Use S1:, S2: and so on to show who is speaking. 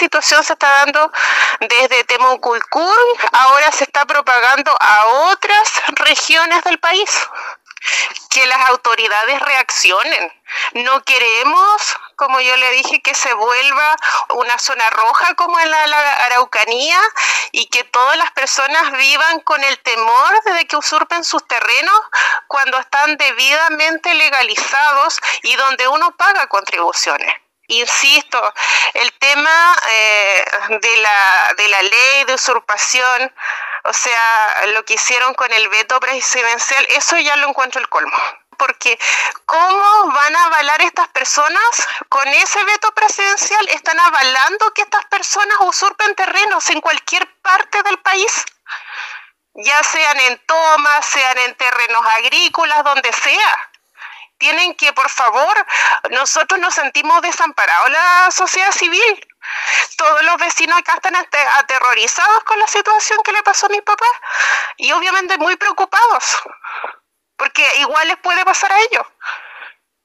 S1: situación se está dando desde Temucuicún, ahora se está propagando a otras regiones del país. Que las autoridades reaccionen. No queremos, como yo le dije, que se vuelva una zona roja como en la Araucanía y que todas las personas vivan con el temor de que usurpen sus terrenos cuando están debidamente legalizados y donde uno paga contribuciones. Insisto, el tema de la ley de usurpación, o sea, lo que hicieron con el veto presidencial, eso ya lo encuentro el colmo. Porque ¿cómo van a avalar estas personas con ese veto presidencial? Están avalando que estas personas usurpen terrenos en cualquier parte del país, ya sean en tomas, sean en terrenos agrícolas, donde sea. Tienen que, por favor, nosotros nos sentimos desamparados, la sociedad civil. Todos los vecinos acá están aterrorizados con la situación que le pasó a mi papá y obviamente muy preocupados, porque igual les puede pasar a ellos.